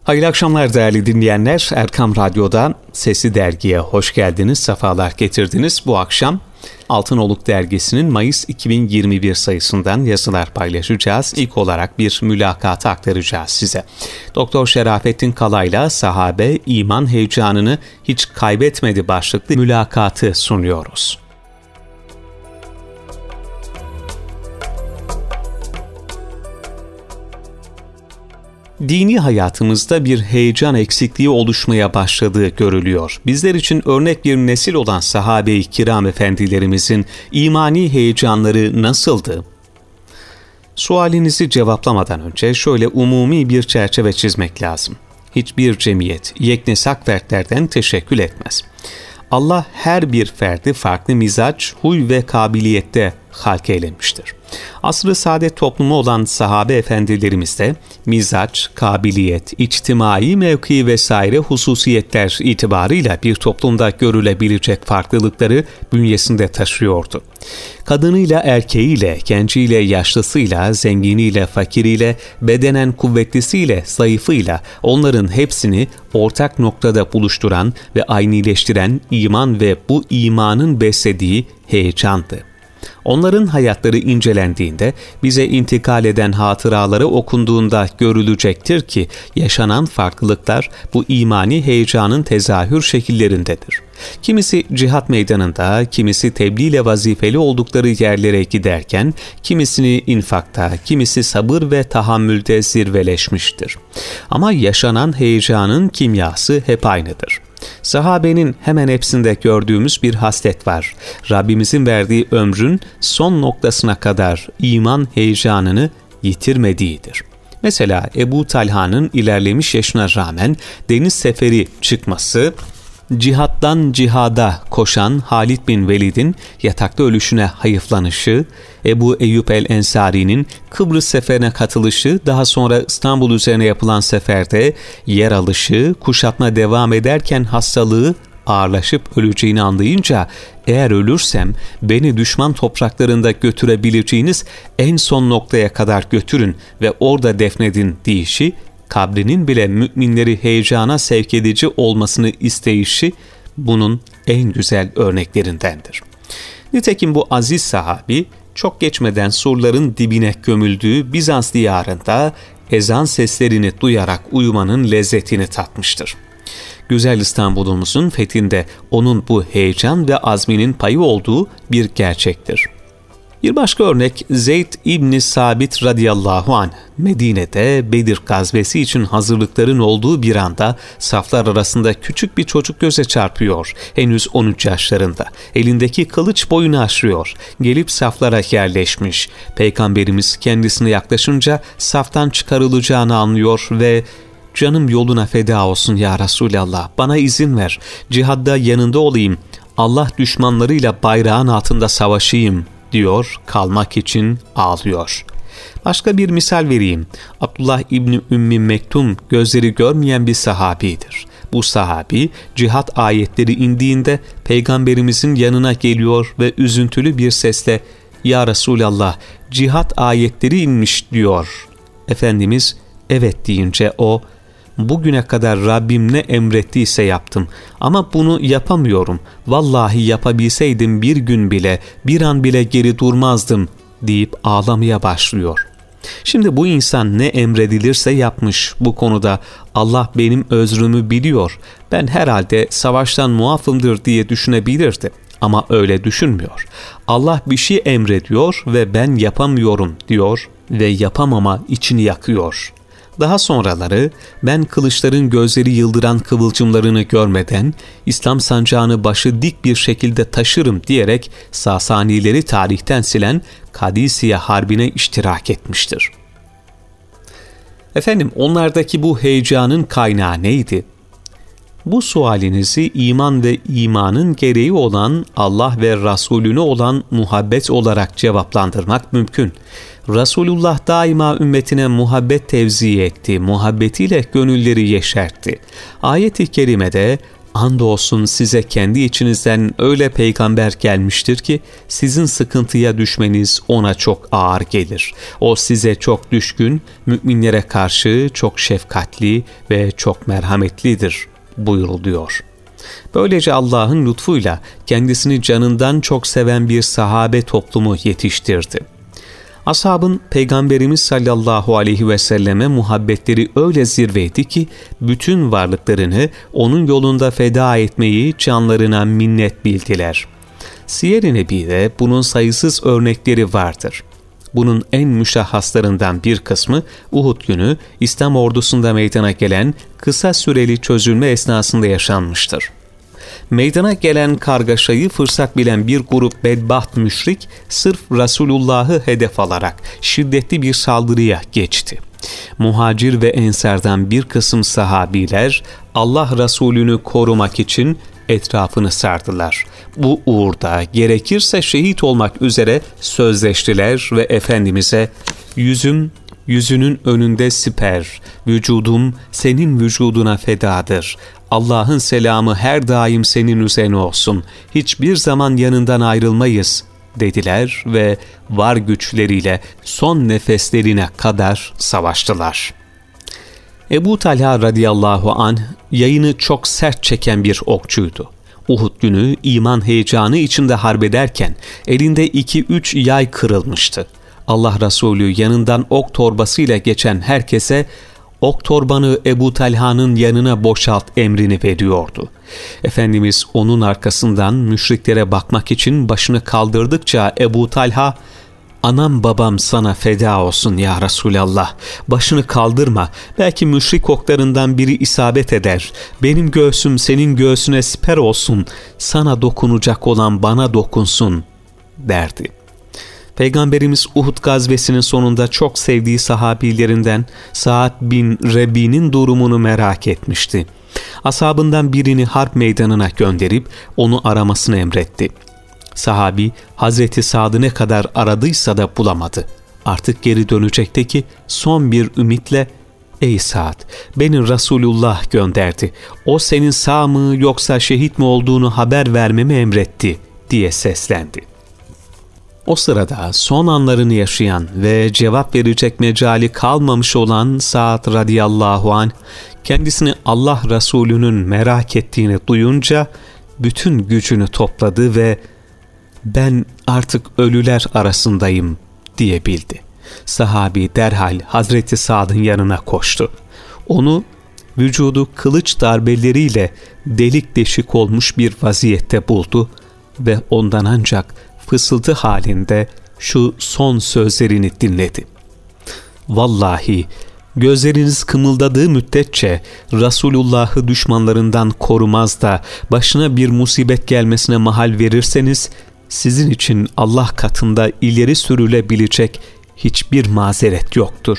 Hayırlı akşamlar değerli dinleyenler. Erkam Radyo'dan Sesli Dergi'ye hoş geldiniz, sefalar getirdiniz. Bu akşam Altınoluk Dergisi'nin Mayıs 2021 sayısından yazılar paylaşacağız. İlk olarak bir mülakatı aktaracağız size. Doktor Şerafettin Kalay'la Sahabe İman Heyecanını Hiç Kaybetmedi başlıklı mülakatı sunuyoruz. Dini hayatımızda bir heyecan eksikliği oluşmaya başladığı görülüyor. Bizler için örnek bir nesil olan sahabe-i kiram efendilerimizin imani heyecanları nasıldı? Sualinizi cevaplamadan önce şöyle umumi bir çerçeve çizmek lazım. Hiçbir cemiyet yeknesak fertlerden teşekkül etmez. Allah her bir ferdi farklı mizaç, huy ve kabiliyette halk eylemiştir. Asr-ı saadet toplumu olan sahabe efendilerimizde mizaç, kabiliyet, içtimai mevki vesaire hususiyetler itibarıyla bir toplumda görülebilecek farklılıkları bünyesinde taşıyordu. Kadınıyla erkeğiyle, genciyle yaşlısıyla, zenginiyle fakiriyle, bedenen kuvvetlisiyle, zayıfıyla onların hepsini ortak noktada buluşturan ve aynileştiren iman ve bu imanın beslediği heyecandı. Onların hayatları incelendiğinde bize intikal eden hatıraları okunduğunda görülecektir ki yaşanan farklılıklar bu imani heyecanın tezahür şekillerindedir. Kimisi cihat meydanında, kimisi tebliğ ile vazifeli oldukları yerlere giderken, kimisini infakta, kimisi sabır ve tahammülde zirveleşmiştir. Ama yaşanan heyecanın kimyası hep aynıdır. Sahabenin hemen hepsinde gördüğümüz bir haslet var. Rabbimizin verdiği ömrün son noktasına kadar iman heyecanını yitirmediğidir. Mesela Ebu Talha'nın ilerlemiş yaşına rağmen deniz seferi çıkması, cihattan cihada koşan Halid bin Velid'in yatakta ölüşüne hayıflanışı, Ebu Eyyub el-Ensari'nin Kıbrıs seferine katılışı, daha sonra İstanbul üzerine yapılan seferde yer alışı, kuşatma devam ederken hastalığı ağırlaşıp öleceğini anlayınca, eğer ölürsem beni düşman topraklarında götürebileceğiniz en son noktaya kadar götürün ve orada defnedin deyişi, kabrinin bile müminleri heyecana sevk edici olmasını isteyişi bunun en güzel örneklerindendir. Nitekim bu aziz sahabi çok geçmeden surların dibine gömüldüğü Bizans diyarında ezan seslerini duyarak uyumanın lezzetini tatmıştır. Güzel İstanbul'umuzun fethinde onun bu heyecan ve azminin payı olduğu bir gerçektir. Bir başka örnek Zeyd İbni Sabit radıyallahu anh, Medine'de Bedir gazvesi için hazırlıkların olduğu bir anda saflar arasında küçük bir çocuk göze çarpıyor. Henüz 13 yaşlarında. Elindeki kılıç boyunu aşıyor. Gelip saflara yerleşmiş. Peygamberimiz kendisine yaklaşınca saftan çıkarılacağını anlıyor ve "Canım yoluna feda olsun ya Resulallah, bana izin ver, cihadda yanında olayım, Allah düşmanlarıyla bayrağın altında savaşayım" diyor, kalmak için ağlıyor. Başka bir misal vereyim. Abdullah İbni Ümmi Mektum gözleri görmeyen bir sahabidir. Bu sahabi cihat ayetleri indiğinde Peygamberimizin yanına geliyor ve üzüntülü bir sesle "Ya Resulallah, cihat ayetleri inmiş" diyor. Efendimiz evet deyince o, "Bugüne kadar Rabbim ne emrettiyse yaptım ama bunu yapamıyorum. Vallahi yapabilseydim bir gün bile, bir an bile geri durmazdım" deyip ağlamaya başlıyor. Şimdi bu insan ne emredilirse yapmış bu konuda. Allah benim özrümü biliyor, ben herhalde savaştan muafımdır diye düşünebilirdi. Ama öyle düşünmüyor. Allah bir şey emrediyor ve ben yapamıyorum diyor ve yapamama içini yakıyor. Daha sonraları ben kılıçların gözleri yıldıran kıvılcımlarını görmeden İslam sancağını başı dik bir şekilde taşırım diyerek Sasanileri tarihten silen Kadisiye Harbi'ne iştirak etmiştir. Efendim, onlardaki bu heyecanın kaynağı neydi? Bu sualinizi iman ve imanın gereği olan Allah ve Resulüne olan muhabbet olarak cevaplandırmak mümkün. Resulullah daima ümmetine muhabbet tevzi etti, muhabbetiyle gönülleri yeşertti. Ayet-i kerimede andolsun size kendi içinizden öyle peygamber gelmiştir ki sizin sıkıntıya düşmeniz ona çok ağır gelir. O size çok düşkün, müminlere karşı çok şefkatli ve çok merhametlidir buyuruluyor. Böylece Allah'ın lütfuyla kendisini canından çok seven bir sahabe toplumu yetiştirdi. Ashabın Peygamberimiz sallallahu aleyhi ve selleme muhabbetleri öyle zirveydi ki bütün varlıklarını onun yolunda feda etmeyi canlarına minnet bildiler. Siyer-i Nebi'de bunun sayısız örnekleri vardır. Bunun en müşahhaslarından bir kısmı Uhud günü İslam ordusunda meydana gelen kısa süreli çözülme esnasında yaşanmıştır. Meydana gelen kargaşayı fırsat bilen bir grup bedbaht müşrik sırf Resulullah'ı hedef alarak şiddetli bir saldırıya geçti. Muhacir ve ensardan bir kısım sahabiler Allah Resulü'nü korumak için etrafını sardılar. Bu uğurda gerekirse şehit olmak üzere sözleştiler ve Efendimiz'e yüzünün önünde siper, vücudum senin vücuduna fedadır. Allah'ın selamı her daim senin üzerine olsun. Hiçbir zaman yanından ayrılmayız dediler ve var güçleriyle son nefeslerine kadar savaştılar. Ebu Talha radıyallahu anh yayını çok sert çeken bir okçuydu. Uhud günü iman heyecanı içinde harbederken elinde 2-3 yay kırılmıştı. Allah Resulü yanından ok torbasıyla geçen herkese ok torbanı Ebu Talha'nın yanına boşalt emrini veriyordu. Efendimiz onun arkasından müşriklere bakmak için başını kaldırdıkça Ebu Talha, "Anam babam sana feda olsun ya Resulallah. Başını kaldırma. Belki müşrik oklarından biri isabet eder. Benim göğsüm senin göğsüne siper olsun. Sana dokunacak olan bana dokunsun," derdi. Peygamberimiz Uhud gazvesinin sonunda çok sevdiği sahabilerinden Sa'd bin Rebi'nin durumunu merak etmişti. Ashabından birini harp meydanına gönderip onu aramasını emretti. Sahabi Hazreti Sa'd'ı ne kadar aradıysa da bulamadı. Artık geri dönecekti ki son bir ümitle "Ey Sa'd, beni Resulullah gönderdi. O senin sağ mı yoksa şehit mi olduğunu haber vermemi emretti," diye seslendi. O sırada son anlarını yaşayan ve cevap verecek mecali kalmamış olan Sa'd radıyallahu anh kendisini Allah Resulü'nün merak ettiğini duyunca bütün gücünü topladı ve "Ben artık ölüler arasındayım," diyebildi. Sahabi derhal Hazreti Sa'd'ın yanına koştu. Onu vücudu kılıç darbeleriyle delik deşik olmuş bir vaziyette buldu ve ondan ancak fısıltı halinde şu son sözlerini dinledi. "Vallahi gözleriniz kımıldadığı müddetçe Resulullah'ı düşmanlarından korumaz da başına bir musibet gelmesine mahal verirseniz sizin için Allah katında ileri sürülebilecek hiçbir mazeret yoktur."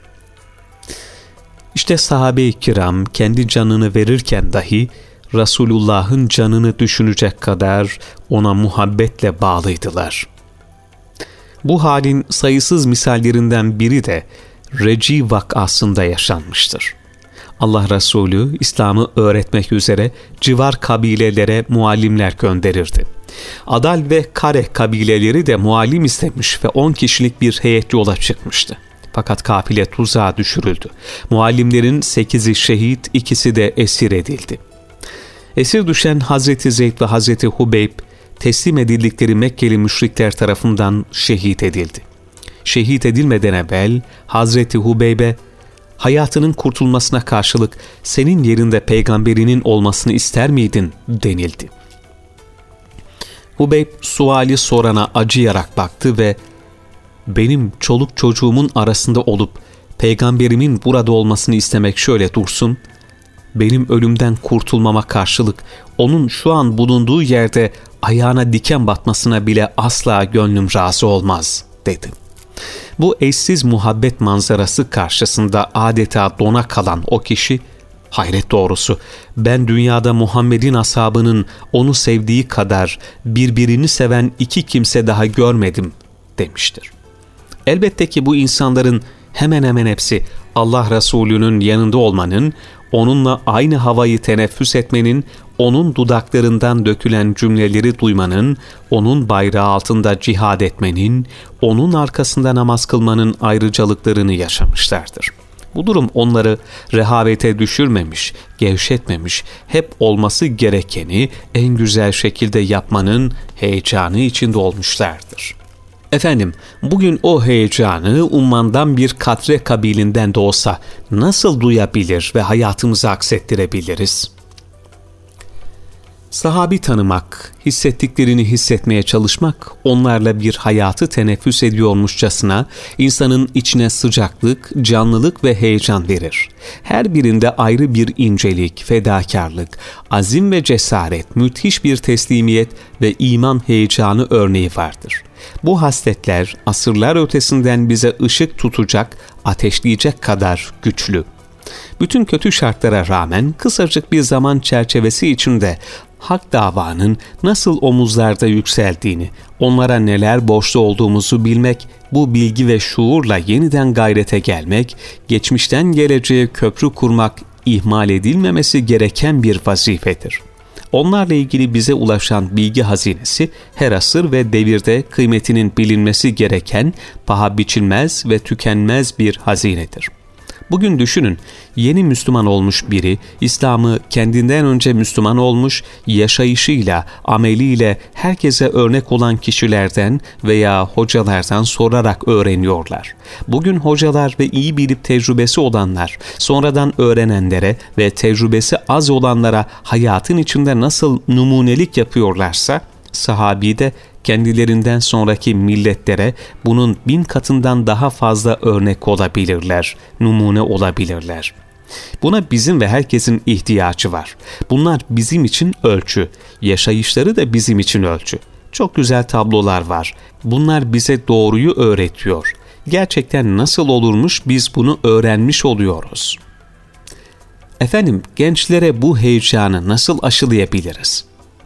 İşte sahabe-i kiram kendi canını verirken dahi Resulullah'ın canını düşünecek kadar ona muhabbetle bağlıydılar. Bu halin sayısız misallerinden biri de Reci vakasında yaşanmıştır. Allah Resulü İslam'ı öğretmek üzere civar kabilelere muallimler gönderirdi. Adal ve Kare kabileleri de muallim istemiş ve 10 kişilik bir heyet yola çıkmıştı. Fakat kafile tuzağa düşürüldü. Muallimlerin 8'i şehit, 2'si de esir edildi. Esir düşen Hazreti Zeyd ve Hazreti Hubeyb teslim edildikleri Mekkeli müşrikler tarafından şehit edildi. Şehit edilmeden evvel Hazreti Hubeyb'e hayatının kurtulmasına karşılık senin yerinde peygamberinin olmasını ister miydin denildi. Hubeyb suali sorana acıyarak baktı ve benim çoluk çocuğumun arasında olup peygamberimin burada olmasını istemek şöyle dursun, benim ölümden kurtulmama karşılık onun şu an bulunduğu yerde ayağına diken batmasına bile asla gönlüm razı olmaz dedi. Bu eşsiz muhabbet manzarası karşısında adeta dona kalan o kişi, hayret doğrusu ben dünyada Muhammed'in ashabının onu sevdiği kadar birbirini seven 2 kimse daha görmedim demiştir. Elbette ki bu insanların hemen hemen hepsi Allah Resulü'nün yanında olmanın, onunla aynı havayı teneffüs etmenin, onun dudaklarından dökülen cümleleri duymanın, onun bayrağı altında cihad etmenin, onun arkasında namaz kılmanın ayrıcalıklarını yaşamışlardır. Bu durum onları rehavete düşürmemiş, gevşetmemiş, hep olması gerekeni en güzel şekilde yapmanın heyecanı içinde olmuşlardır. Efendim, bugün o heyecanı ummandan bir katre kabilinden de olsa nasıl duyabilir ve hayatımıza aksettirebiliriz? Sahabi tanımak, hissettiklerini hissetmeye çalışmak, onlarla bir hayatı teneffüs ediyormuşçasına insanın içine sıcaklık, canlılık ve heyecan verir. Her birinde ayrı bir incelik, fedakarlık, azim ve cesaret, müthiş bir teslimiyet ve iman heyecanı örneği vardır. Bu hasletler asırlar ötesinden bize ışık tutacak, ateşleyecek kadar güçlü. Bütün kötü şartlara rağmen kısacık bir zaman çerçevesi içinde hak davanın nasıl omuzlarda yükseldiğini, onlara neler borçlu olduğumuzu bilmek, bu bilgi ve şuurla yeniden gayrete gelmek, geçmişten geleceğe köprü kurmak ihmal edilmemesi gereken bir vazifedir. Onlarla ilgili bize ulaşan bilgi hazinesi her asır ve devirde kıymetinin bilinmesi gereken paha biçilmez ve tükenmez bir hazinedir. Bugün düşünün, yeni Müslüman olmuş biri, İslam'ı kendinden önce Müslüman olmuş, yaşayışıyla, ameliyle herkese örnek olan kişilerden veya hocalardan sorarak öğreniyorlar. Bugün hocalar ve iyi bilip tecrübesi olanlar, sonradan öğrenenlere ve tecrübesi az olanlara hayatın içinde nasıl numunelik yapıyorlarsa, sahabi de kendilerinden sonraki milletlere bunun 1000 katından daha fazla örnek olabilirler, numune olabilirler. Buna bizim ve herkesin ihtiyacı var. Bunlar bizim için ölçü, yaşayışları da bizim için ölçü. Çok güzel tablolar var. Bunlar bize doğruyu öğretiyor. Gerçekten nasıl olurmuş biz bunu öğrenmiş oluyoruz. Efendim, gençlere bu heyecanı nasıl aşılayabiliriz?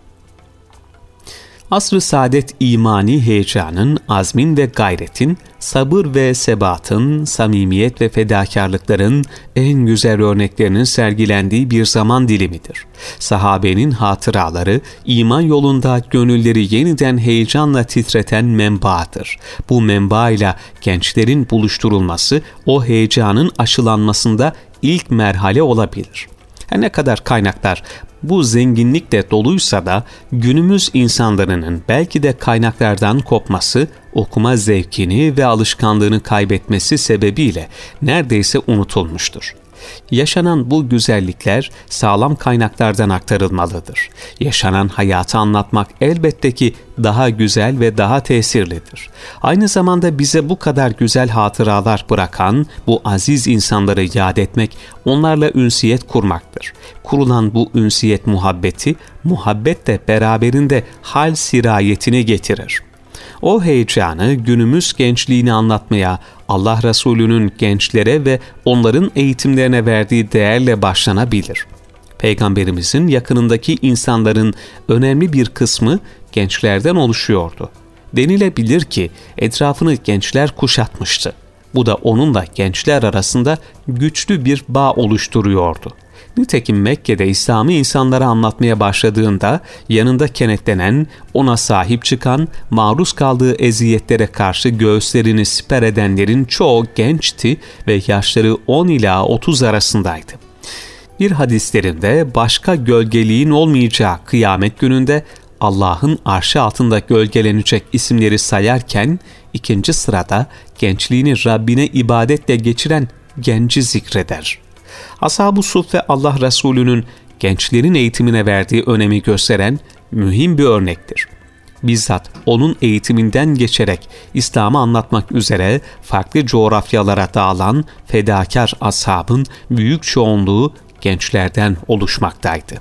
Asr-ı saadet imani heyecanın, azmin ve gayretin, sabır ve sebatın, samimiyet ve fedakarlıkların en güzel örneklerinin sergilendiği bir zaman dilimidir. Sahabenin hatıraları, iman yolunda gönülleri yeniden heyecanla titreten menbaadır. Bu menba ile gençlerin buluşturulması, o heyecanın aşılanmasında ilk merhale olabilir. Her ne kadar kaynaklar bu zenginlikle doluysa da günümüz insanlarının belki de kaynaklardan kopması, okuma zevkini ve alışkanlığını kaybetmesi sebebiyle neredeyse unutulmuştur. Yaşanan bu güzellikler sağlam kaynaklardan aktarılmalıdır. Yaşanan hayatı anlatmak elbette ki daha güzel ve daha tesirlidir. Aynı zamanda bize bu kadar güzel hatıralar bırakan bu aziz insanları yad etmek, onlarla ünsiyet kurmaktır. Kurulan bu ünsiyet muhabbeti, muhabbet de beraberinde hal sirayetini getirir. O heyecanı günümüz gençliğini anlatmaya, Allah Resulü'nün gençlere ve onların eğitimlerine verdiği değerle başlanabilir. Peygamberimizin yakınındaki insanların önemli bir kısmı gençlerden oluşuyordu. Denilebilir ki etrafını gençler kuşatmıştı. Bu da onunla gençler arasında güçlü bir bağ oluşturuyordu. Nitekim Mekke'de İslam'ı insanlara anlatmaya başladığında yanında kenetlenen, ona sahip çıkan, maruz kaldığı eziyetlere karşı göğüslerini siper edenlerin çoğu gençti ve yaşları 10 ila 30 arasındaydı. Bir hadislerinde başka gölgeliğin olmayacağı kıyamet gününde Allah'ın arşı altında gölgelenecek isimleri sayarken ikinci sırada gençliğini Rabbine ibadetle geçiren genci zikreder. Ashab-ı Suffe Allah Resulü'nün gençlerin eğitimine verdiği önemi gösteren mühim bir örnektir. Bizzat onun eğitiminden geçerek İslam'ı anlatmak üzere farklı coğrafyalara dağılan fedakar ashabın büyük çoğunluğu gençlerden oluşmaktaydı.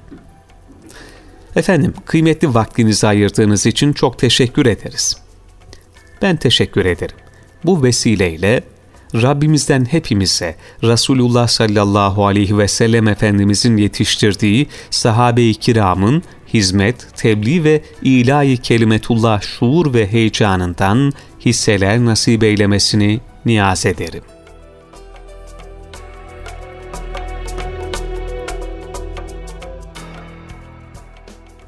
Efendim, kıymetli vaktinizi ayırdığınız için çok teşekkür ederiz. Ben teşekkür ederim. Bu vesileyle Rabbimizden hepimize Resulullah sallallahu aleyhi ve sellem Efendimizin yetiştirdiği sahabe-i kiramın hizmet, tebliğ ve ilahi kelimetullah şuur ve heyecanından hisseler nasip eylemesini niyaz ederim.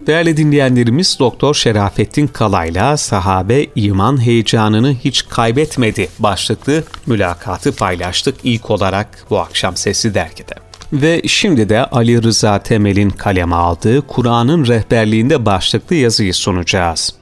Değerli dinleyenlerimiz, Doktor Şerafettin Kalay'la sahabe iman heyecanını hiç kaybetmedi başlıklı mülakatı paylaştık ilk olarak bu akşam Sesli Dergi'de. Ve şimdi de Ali Rıza Temel'in kaleme aldığı Kur'an'ın rehberliğinde başlıklı yazıyı sunacağız.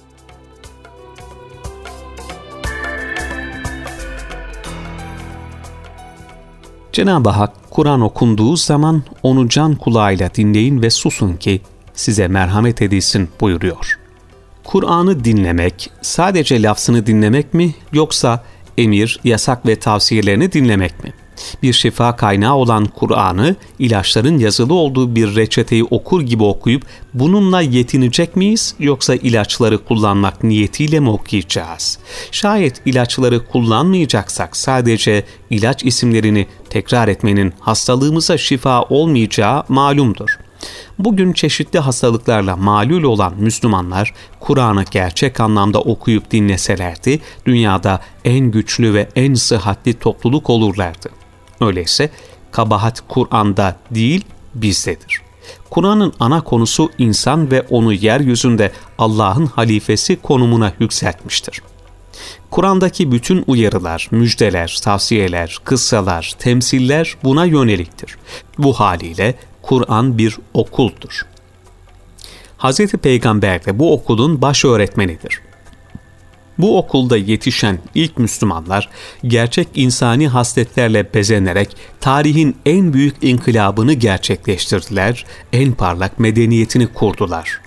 Cenab-ı Hak, Kur'an okunduğu zaman onu can kulağıyla dinleyin ve susun ki size merhamet edilsin buyuruyor. Kur'an'ı dinlemek, sadece lafzını dinlemek mi, yoksa emir, yasak ve tavsiyelerini dinlemek mi? Bir şifa kaynağı olan Kur'an'ı ilaçların yazılı olduğu bir reçeteyi okur gibi okuyup bununla yetinecek miyiz, yoksa ilaçları kullanmak niyetiyle mi okuyacağız? Şayet ilaçları kullanmayacaksak sadece ilaç isimlerini tekrar etmenin hastalığımıza şifa olmayacağı malumdur. Bugün çeşitli hastalıklarla malul olan Müslümanlar Kur'an'ı gerçek anlamda okuyup dinleselerdi dünyada en güçlü ve en sıhhatli topluluk olurlardı. Öyleyse kabahat Kur'an'da değil bizdedir. Kur'an'ın ana konusu insan ve onu yeryüzünde Allah'ın halifesi konumuna yükseltmiştir. Kur'an'daki bütün uyarılar, müjdeler, tavsiyeler, kıssalar, temsiller buna yöneliktir. Bu haliyle Kur'an bir okuldur. Hz. Peygamber de bu okulun baş öğretmenidir. Bu okulda yetişen ilk Müslümanlar gerçek insani hasletlerle bezenerek tarihin en büyük inkılabını gerçekleştirdiler, en parlak medeniyetini kurdular.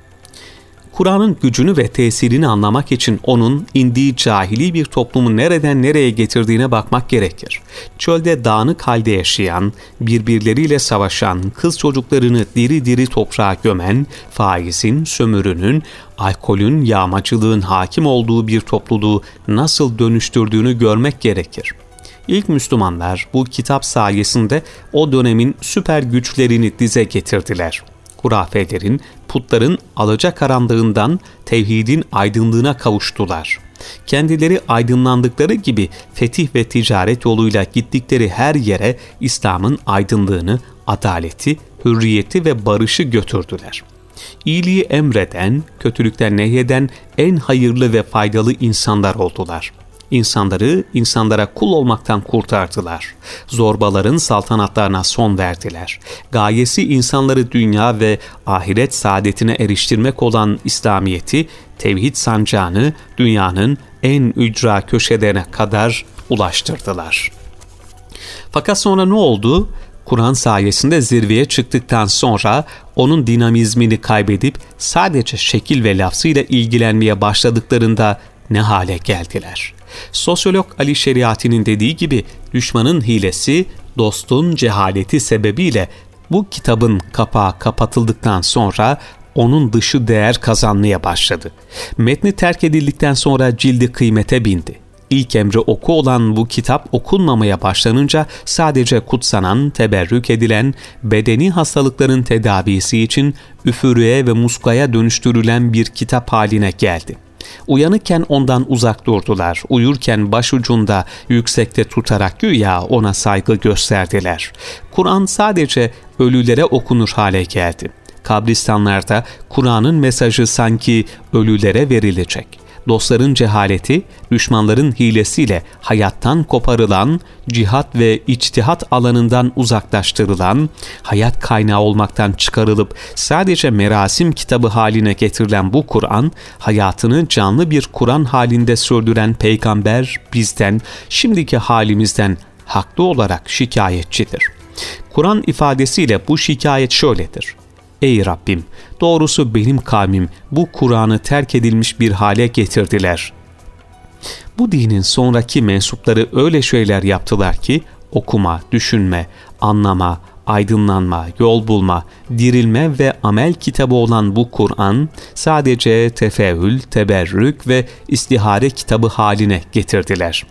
Kur'an'ın gücünü ve tesirini anlamak için onun indiği cahili bir toplumu nereden nereye getirdiğine bakmak gerekir. Çölde dağınık halde yaşayan, birbirleriyle savaşan, kız çocuklarını diri diri toprağa gömen, faizin, sömürünün, alkolün, yağmacılığın hakim olduğu bir topluluğu nasıl dönüştürdüğünü görmek gerekir. İlk Müslümanlar bu kitap sayesinde o dönemin süper güçlerini dize getirdiler. Hurafelerin, putların alacakaranlığından tevhidin aydınlığına kavuştular. Kendileri aydınlandıkları gibi fetih ve ticaret yoluyla gittikleri her yere İslam'ın aydınlığını, adaleti, hürriyeti ve barışı götürdüler. İyiliği emreden, kötülükten nehyeden en hayırlı ve faydalı insanlar oldular. İnsanları insanlara kul olmaktan kurtardılar. Zorbaların saltanatlarına son verdiler. Gayesi insanları dünya ve ahiret saadetine eriştirmek olan İslamiyet'i, tevhid sancağını dünyanın en ücra köşelerine kadar ulaştırdılar. Fakat sonra ne oldu? Kur'an sayesinde zirveye çıktıktan sonra onun dinamizmini kaybedip sadece şekil ve lafzıyla ilgilenmeye başladıklarında ne hale geldiler? Sosyolog Ali Şeriati'nin dediği gibi düşmanın hilesi, dostun cehaleti sebebiyle bu kitabın kapağı kapatıldıktan sonra onun dışı değer kazanmaya başladı. Metni terk edildikten sonra cildi kıymete bindi. İlk emri oku olan bu kitap okunmamaya başlanınca sadece kutsanan, teberrük edilen, bedeni hastalıkların tedavisi için üfürüğe ve muskaya dönüştürülen bir kitap haline geldi. Uyanıkken ondan uzak durdular, uyurken başucunda yüksekte tutarak güya ona saygı gösterdiler. Kur'an sadece ölülere okunur hale geldi. Kabristanlarda Kur'an'ın mesajı sanki ölülere verilecek. Dostların cehaleti, düşmanların hilesiyle hayattan koparılan, cihat ve içtihat alanından uzaklaştırılan, hayat kaynağı olmaktan çıkarılıp sadece merasim kitabı haline getirilen bu Kur'an, hayatını canlı bir Kur'an halinde sürdüren peygamber bizden, şimdiki halimizden haklı olarak şikayetçidir. Kur'an ifadesiyle bu şikayet şöyledir: Ey Rabbim, doğrusu benim kavmim bu Kur'an'ı terk edilmiş bir hale getirdiler. Bu dinin sonraki mensupları öyle şeyler yaptılar ki okuma, düşünme, anlama, aydınlanma, yol bulma, dirilme ve amel kitabı olan bu Kur'an sadece tefeül, teberrük ve istihare kitabı haline getirdiler.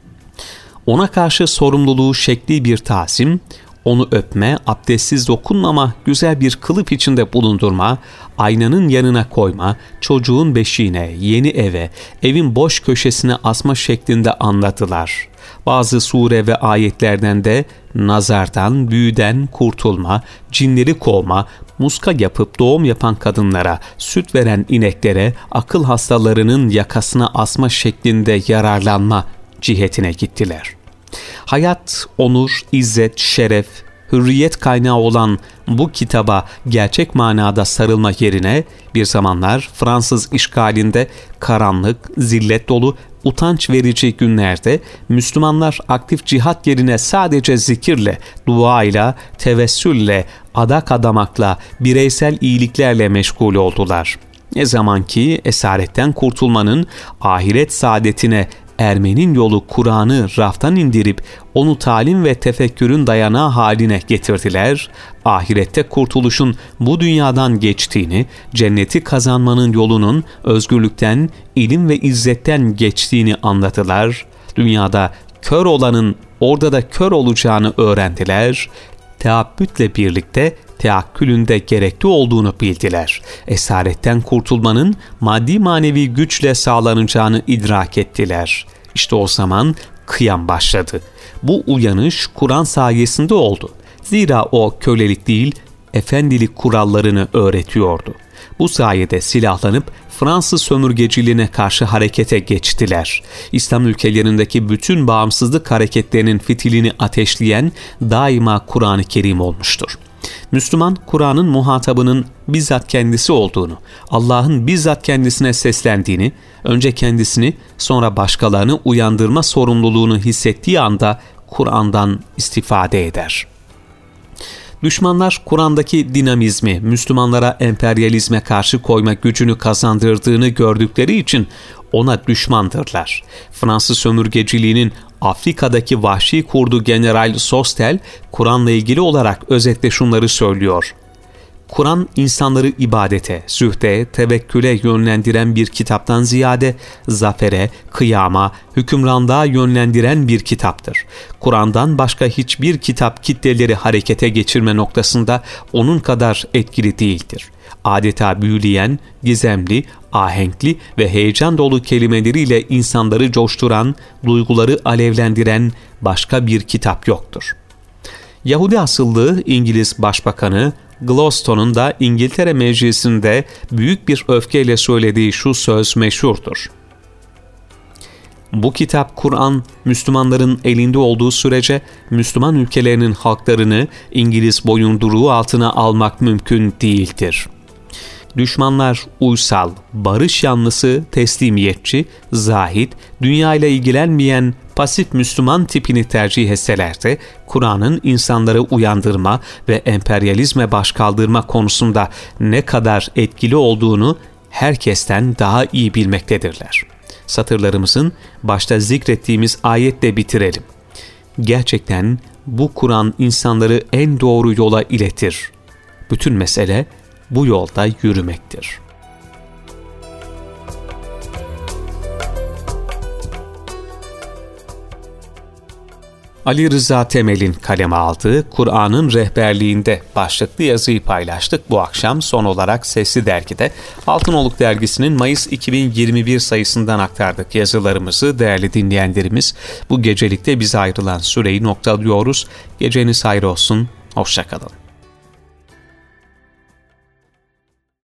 Ona karşı sorumluluğu şekli bir tasim, onu öpme, abdestsiz dokunmama, güzel bir kılıf içinde bulundurma, aynanın yanına koyma, çocuğun beşiğine, yeni eve, evin boş köşesine asma şeklinde anladılar. Bazı sure ve ayetlerden de nazardan, büyüden kurtulma, cinleri kovma, muska yapıp doğum yapan kadınlara, süt veren ineklere, akıl hastalarının yakasına asma şeklinde yararlanma cihetine gittiler. Hayat, onur, izzet, şeref, hürriyet kaynağı olan bu kitaba gerçek manada sarılma yerine bir zamanlar Fransız işgalinde karanlık, zillet dolu, utanç verici günlerde Müslümanlar aktif cihat yerine sadece zikirle, duayla, tevessülle, adak adamakla, bireysel iyiliklerle meşgul oldular. Ne zaman ki esaretten kurtulmanın, ahiret saadetine ermenin yolu Kur'an'ı raftan indirip onu talim ve tefekkürün dayanağı haline getirdiler, ahirette kurtuluşun bu dünyadan geçtiğini, cenneti kazanmanın yolunun özgürlükten, ilim ve izzetten geçtiğini anladılar, dünyada kör olanın orada da kör olacağını öğrendiler, teabbütle birlikte teakkülün de gerekli olduğunu bildiler. Esaretten kurtulmanın maddi manevi güçle sağlanacağını idrak ettiler. İşte o zaman kıyam başladı. Bu uyanış Kur'an sayesinde oldu. Zira o kölelik değil, efendilik kurallarını öğretiyordu. Bu sayede silahlanıp Fransız sömürgeciliğine karşı harekete geçtiler. İslam ülkelerindeki bütün bağımsızlık hareketlerinin fitilini ateşleyen daima Kur'an-ı Kerim olmuştur. Müslüman, Kur'an'ın muhatabının bizzat kendisi olduğunu, Allah'ın bizzat kendisine seslendiğini, önce kendisini sonra başkalarını uyandırma sorumluluğunu hissettiği anda Kur'an'dan istifade eder. Düşmanlar Kur'an'daki dinamizmi, Müslümanlara emperyalizme karşı koyma gücünü kazandırdığını gördükleri için ona düşmandırlar. Fransız sömürgeciliğinin Afrika'daki vahşi kurdu General Sostel, Kur'an'la ilgili olarak özetle şunları söylüyor. Kur'an insanları ibadete, zühde, tevekküle yönlendiren bir kitaptan ziyade zafere, kıyama, hükümranlığa yönlendiren bir kitaptır. Kur'an'dan başka hiçbir kitap kitleleri harekete geçirme noktasında onun kadar etkili değildir. Adeta büyüleyen, gizemli, ahenkli ve heyecan dolu kelimeleriyle insanları coşturan, duyguları alevlendiren başka bir kitap yoktur. Yahudi asıllı İngiliz Başbakanı Gladstone'un da İngiltere Meclisi'nde büyük bir öfkeyle söylediği şu söz meşhurdur. Bu kitap Kur'an, Müslümanların elinde olduğu sürece Müslüman ülkelerinin halklarını İngiliz boyunduruğu altına almak mümkün değildir. Düşmanlar uysal, barış yanlısı, teslimiyetçi, zahid, dünyayla ilgilenmeyen pasif Müslüman tipini tercih etseler de Kur'an'ın insanları uyandırma ve emperyalizme başkaldırma konusunda ne kadar etkili olduğunu herkesten daha iyi bilmektedirler. Satırlarımızın başta zikrettiğimiz ayetle bitirelim. Gerçekten bu Kur'an insanları en doğru yola iletir. Bütün mesele bu yolda yürümektir. Ali Rıza Temel'in kaleme aldığı Kur'an'ın rehberliğinde başlıklı yazıyı paylaştık. Bu akşam son olarak Sesli Dergi'de Altınoluk Dergisi'nin Mayıs 2021 sayısından aktardık yazılarımızı. Değerli dinleyenlerimiz, bu gecelikte bize ayrılan süreyi noktalıyoruz. Geceniz hayır olsun, hoşça kalın.